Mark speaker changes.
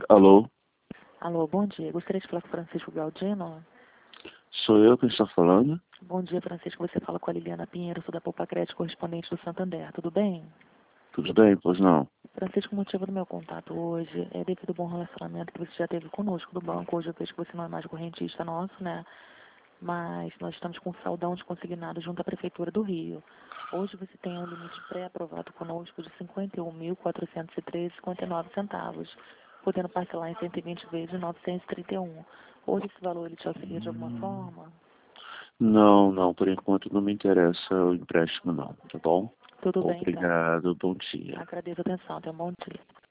Speaker 1: Alô?
Speaker 2: Alô, bom dia. Gostaria de falar com o Francisco Galdino.
Speaker 1: Sou eu quem está falando?
Speaker 2: Bom dia, Francisco. Você fala com a Liliana Pinheiro, sou da Poupa Crédito, correspondente do Santander. Tudo bem?
Speaker 1: Tudo bem, pois não?
Speaker 2: Francisco, o motivo do meu contato hoje é devido ao bom relacionamento que você já teve conosco do banco. Hoje eu vejo que você não é mais correntista nosso, né? Mas nós estamos com saldão de consignado junto à Prefeitura do Rio. Hoje você tem um limite pré-aprovado conosco de R$ 51.413,59, podendo parcelar em 120 vezes de 931. Hoje esse valor ele te auxilia de alguma forma?
Speaker 1: Não, não, por enquanto não me interessa o empréstimo não, tá bom?
Speaker 2: Tudo bem, então.
Speaker 1: Obrigado, bom dia.
Speaker 2: Agradeço a atenção. Tenha um bom dia.